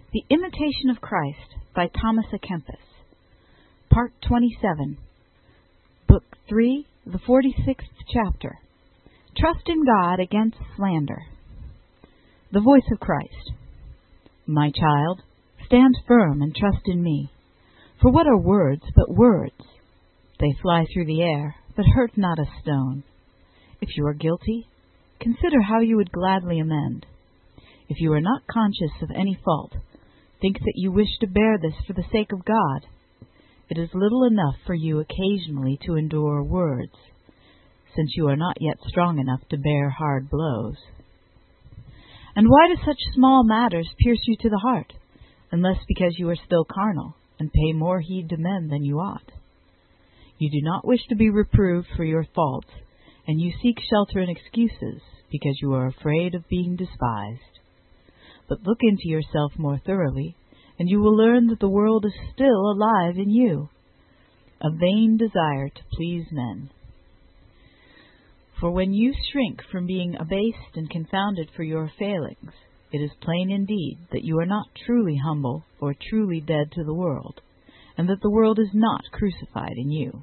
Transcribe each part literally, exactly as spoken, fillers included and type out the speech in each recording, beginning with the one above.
The Imitation of Christ by Thomas A. Kempis. Part twenty-seven. Book three, the forty-sixth chapter. Trust in God against slander. The Voice of Christ. My child, stand firm and trust in me. For what are words but words? They fly through the air, but hurt not a stone. If you are guilty, consider how you would gladly amend. If you are not conscious of any fault, think that you wish to bear this for the sake of God. It is little enough for you occasionally to endure words, since you are not yet strong enough to bear hard blows. And why do such small matters pierce you to the heart, unless because you are still carnal, and pay more heed to men than you ought? You do not wish to be reproved for your faults, and you seek shelter and excuses, because you are afraid of being despised. But look into yourself more thoroughly, and you will learn that the world is still alive in you, a vain desire to please men. For when you shrink from being abased and confounded for your failings, it is plain indeed that you are not truly humble or truly dead to the world, and that the world is not crucified in you.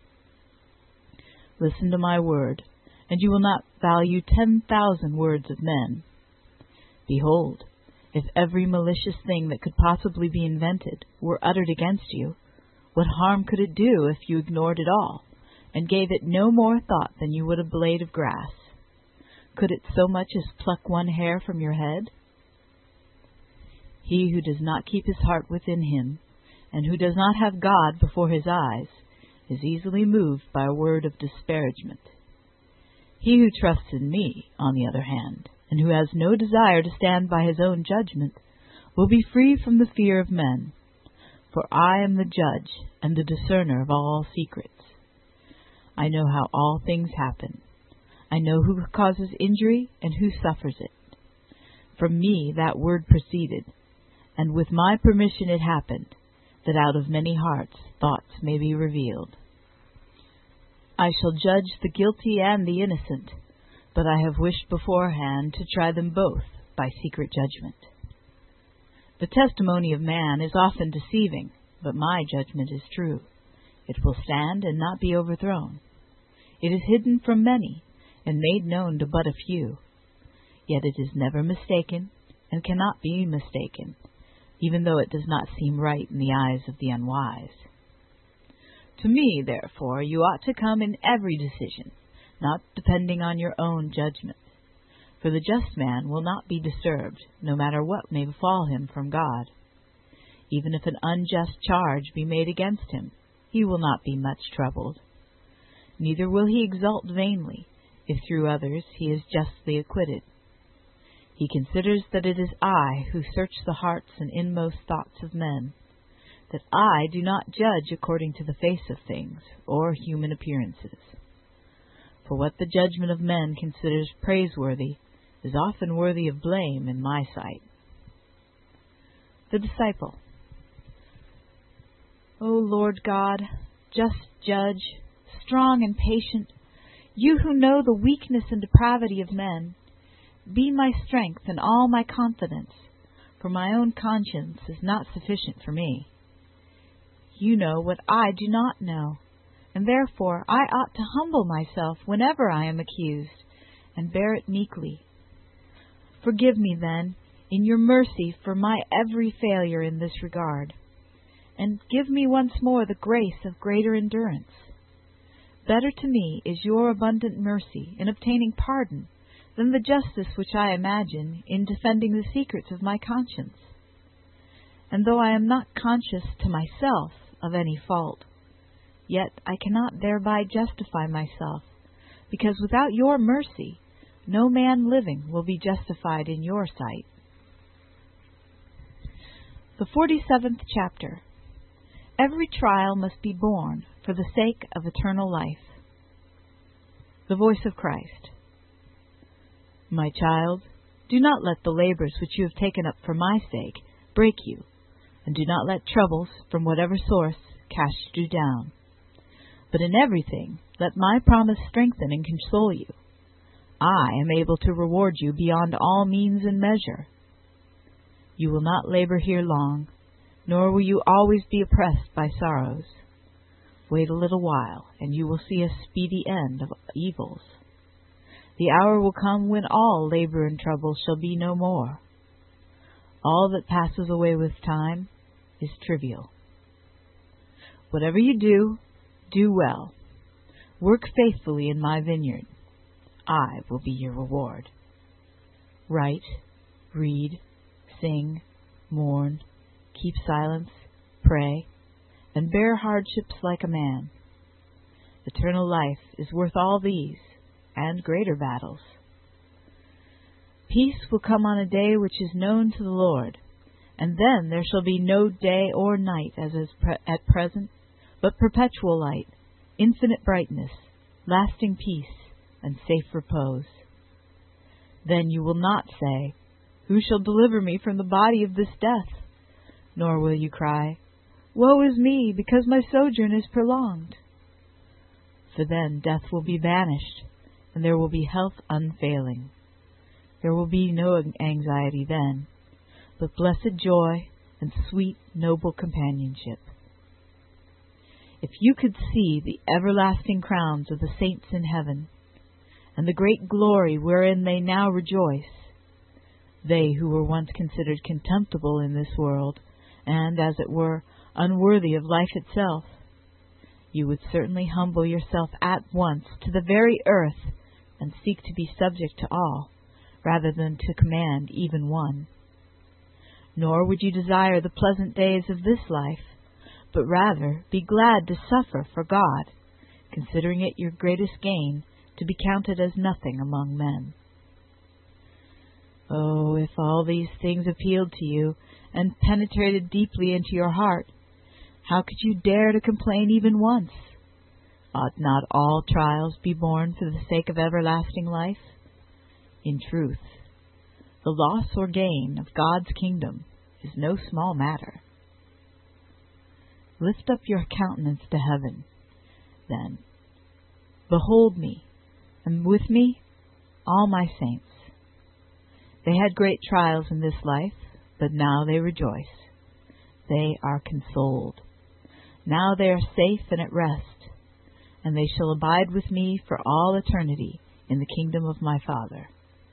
Listen to my word, and you will not value ten thousand words of men. Behold, if every malicious thing that could possibly be invented were uttered against you, what harm could it do if you ignored it all, and gave it no more thought than you would a blade of grass? Could it so much as pluck one hair from your head? He who does not keep his heart within him, and who does not have God before his eyes, is easily moved by a word of disparagement. He who trusts in me, on the other hand, and who has no desire to stand by his own judgment, will be free from the fear of men. For I am the judge and the discerner of all secrets. I know how all things happen. I know who causes injury and who suffers it. From me that word proceeded, and with my permission it happened, that out of many hearts thoughts may be revealed. I shall judge the guilty and the innocent, but I have wished beforehand to try them both by secret judgment. The testimony of man is often deceiving, but my judgment is true. It will stand and not be overthrown. It is hidden from many, and made known to but a few. Yet it is never mistaken, and cannot be mistaken, even though it does not seem right in the eyes of the unwise. To me, therefore, you ought to come in every decision, not depending on your own judgment. For the just man will not be disturbed, no matter what may befall him from God. Even if an unjust charge be made against him, he will not be much troubled. Neither will he exult vainly, if through others he is justly acquitted. He considers that it is I who search the hearts and inmost thoughts of men, that I do not judge according to the face of things, or human appearances. For what the judgment of men considers praiseworthy is often worthy of blame in my sight. The Disciple. O Lord God, just judge, strong and patient, you who know the weakness and depravity of men, be my strength and all my confidence, for my own conscience is not sufficient for me. You know what I do not know, and therefore I ought to humble myself whenever I am accused, and bear it meekly. Forgive me, then, in your mercy for my every failure in this regard, and give me once more the grace of greater endurance. Better to me is your abundant mercy in obtaining pardon than the justice which I imagine in defending the secrets of my conscience. And though I am not conscious to myself of any fault, yet I cannot thereby justify myself, because without your mercy no man living will be justified in your sight. The forty-seventh chapter. Every trial must be borne for the sake of eternal life. The Voice of Christ. My child, do not let the labors which you have taken up for my sake break you, and do not let troubles from whatever source cast you down. But in everything let my promise strengthen and console you. I am able to reward you beyond all means and measure. You will not labor here long, nor will you always be oppressed by sorrows. Wait a little while, and you will see a speedy end of evils. The hour will come when all labor and trouble shall be no more. All that passes away with time is trivial. Whatever you do, do well. Work faithfully in my vineyard. I will be your reward. Write, read, sing, mourn, keep silence, pray, and bear hardships like a man. Eternal life is worth all these, and greater battles. Peace will come on a day which is known to the Lord, and then there shall be no day or night as is pre- at present, but perpetual light, infinite brightness, lasting peace, and safe repose. Then you will not say, Who shall deliver me from the body of this death? Nor will you cry, Woe is me, because my sojourn is prolonged. For then death will be banished, and there will be health unfailing. There will be no anxiety then, but blessed joy and sweet, noble companionship. If you could see the everlasting crowns of the saints in heaven, and the great glory wherein they now rejoice, they who were once considered contemptible in this world, and, as it were, unworthy of life itself, you would certainly humble yourself at once to the very earth, and seek to be subject to all, rather than to command even one. Nor would you desire the pleasant days of this life, but rather be glad to suffer for God, considering it your greatest gain to be counted as nothing among men. Oh, if all these things appealed to you and penetrated deeply into your heart, how could you dare to complain even once? Ought not all trials be borne for the sake of everlasting life? In truth, the loss or gain of God's kingdom is no small matter. Lift up your countenance to heaven, then. Behold me, and with me all my saints. They had great trials in this life, but now they rejoice. They are consoled. Now they are safe and at rest, and they shall abide with me for all eternity in the kingdom of my Father.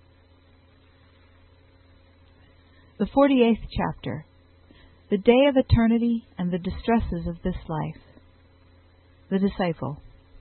The forty-eighth chapter. The day of eternity and the distresses of this life. The disciple.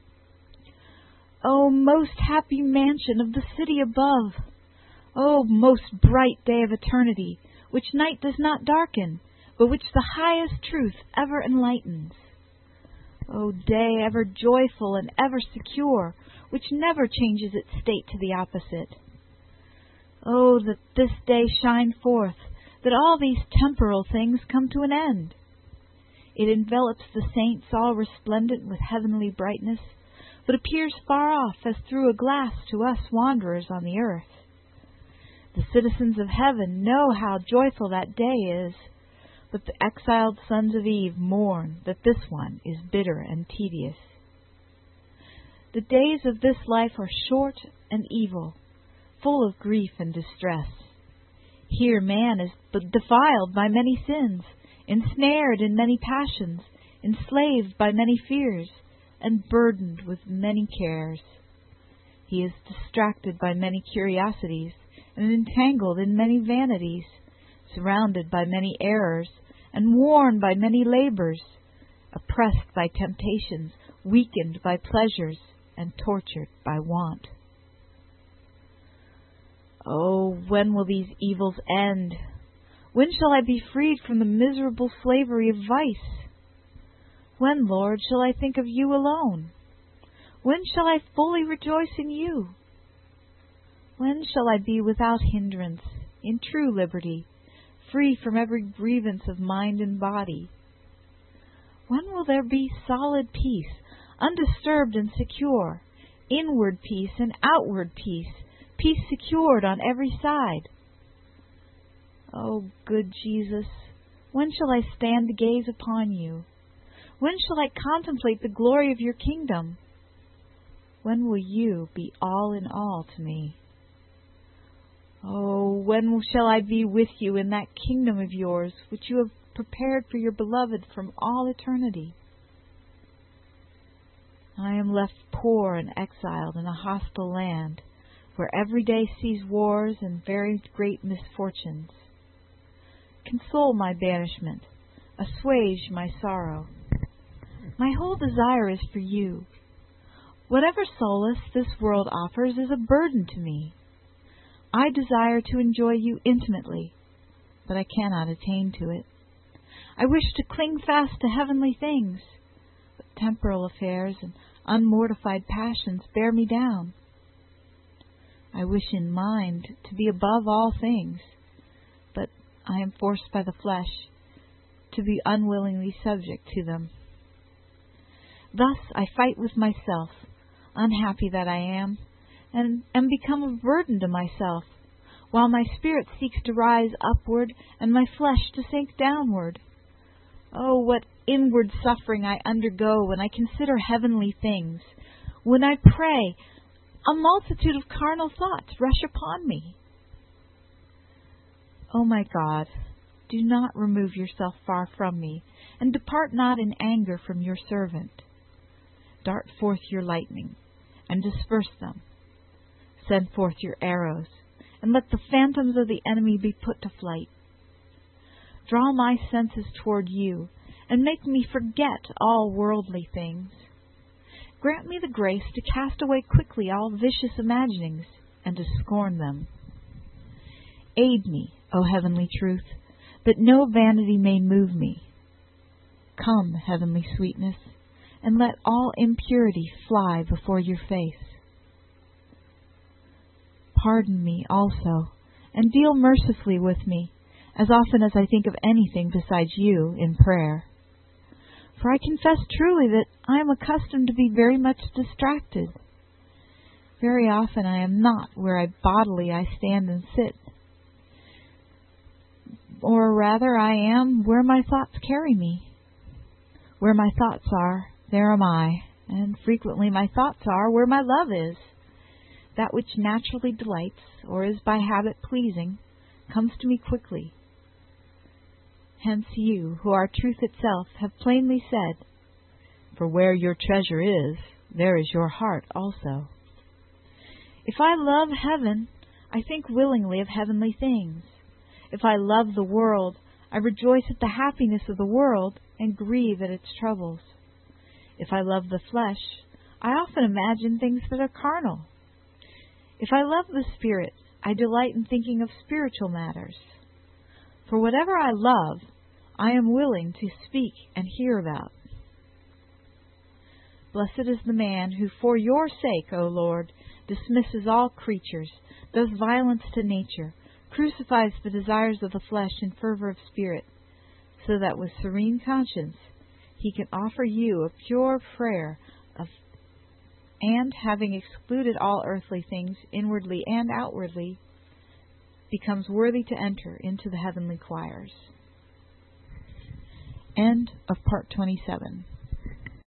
O most happy mansion of the city above! O most bright day of eternity, which night does not darken, but which the highest truth ever enlightens! O day ever joyful and ever secure, which never changes its state to the opposite! O that this day shine forth, that all these temporal things come to an end! It envelops the saints all resplendent with heavenly brightness, but appears far off as through a glass to us wanderers on the earth. The citizens of heaven know how joyful that day is, but the exiled sons of Eve mourn that this one is bitter and tedious. The days of this life are short and evil, full of grief and distress. Here man is defiled by many sins, ensnared in many passions, enslaved by many fears, and burdened with many cares. He is distracted by many curiosities, and entangled in many vanities, surrounded by many errors, and worn by many labors, oppressed by temptations, weakened by pleasures, and tortured by want. Oh, when will these evils end? When shall I be freed from the miserable slavery of vice? When, Lord, shall I think of you alone? When shall I fully rejoice in you? When shall I be without hindrance, in true liberty, free from every grievance of mind and body? When will there be solid peace, undisturbed and secure, inward peace and outward peace, peace secured on every side? Oh, good Jesus, when shall I stand to gaze upon you? When shall I contemplate the glory of your kingdom? When will you be all in all to me? Oh, when shall I be with you in that kingdom of yours, which you have prepared for your beloved from all eternity? I am left poor and exiled in a hostile land, where every day sees wars and very great misfortunes. Console my banishment, assuage my sorrow. My whole desire is for you. Whatever solace this world offers is a burden to me. I desire to enjoy you intimately, but I cannot attain to it. I wish to cling fast to heavenly things, but temporal affairs and unmortified passions bear me down. I wish in mind to be above all things, but I am forced by the flesh to be unwillingly subject to them. Thus I fight with myself, unhappy that I am, and am become a burden to myself, while my spirit seeks to rise upward and my flesh to sink downward. Oh, what inward suffering I undergo when I consider heavenly things. When I pray, a multitude of carnal thoughts rush upon me. O my God, do not remove yourself far from me, and depart not in anger from your servant. Dart forth your lightning, and disperse them. Send forth your arrows, and let the phantoms of the enemy be put to flight. Draw my senses toward you, and make me forget all worldly things. Grant me the grace to cast away quickly all vicious imaginings, and to scorn them. Aid me, O heavenly truth, that no vanity may move me. Come, heavenly sweetness, and let all impurity fly before your face. Pardon me also, and deal mercifully with me, as often as I think of anything besides you in prayer. For I confess truly that I am accustomed to be very much distracted. Very often I am not where I bodily I stand and sit, or rather I am where my thoughts carry me. Where my thoughts are, there am I, and frequently my thoughts are where my love is. That which naturally delights, or is by habit pleasing, comes to me quickly. Hence you, who are truth itself, have plainly said, "For where your treasure is, there is your heart also." If I love heaven, I think willingly of heavenly things. If I love the world, I rejoice at the happiness of the world and grieve at its troubles. If I love the flesh, I often imagine things that are carnal. If I love the Spirit, I delight in thinking of spiritual matters. For whatever I love, I am willing to speak and hear about. Blessed is the man who, for your sake, O Lord, dismisses all creatures, does violence to nature, crucifies the desires of the flesh in fervor of spirit, so that with serene conscience he can offer you a pure prayer of, and, having excluded all earthly things, inwardly and outwardly, becomes worthy to enter into the heavenly choirs. End of part twenty-seven.